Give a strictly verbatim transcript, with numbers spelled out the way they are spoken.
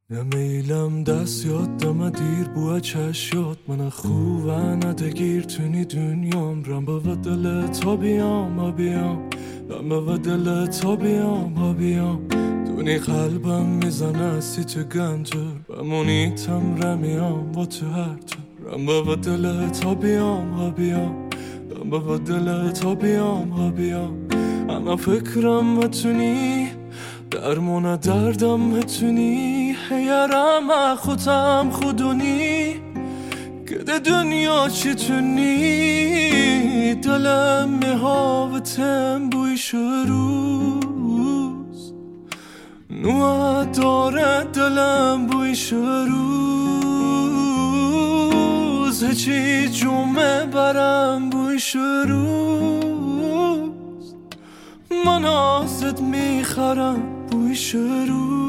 نمیلم دست یاد دم دیر بوه چشیات من خوبه ندگیر تونی دنیام رم با دل تا بیام ها بیام رم با دل تا بیام ها بیام دونی قلبم میزنه سی تو گنجر بمونی تم رمیام با تو هر تو رم با دل تا بیام ها بیام رم با دل تا بیام ها بیام اما فکرم بتونی درمون دردم بتونی هیرم خودم خودونی که ده دنیا چتونی دلم میهاوتم بویش روز نوع داره دلم بویش روز هچی جمعه برم بویش روز من آزد میخرم بویش روز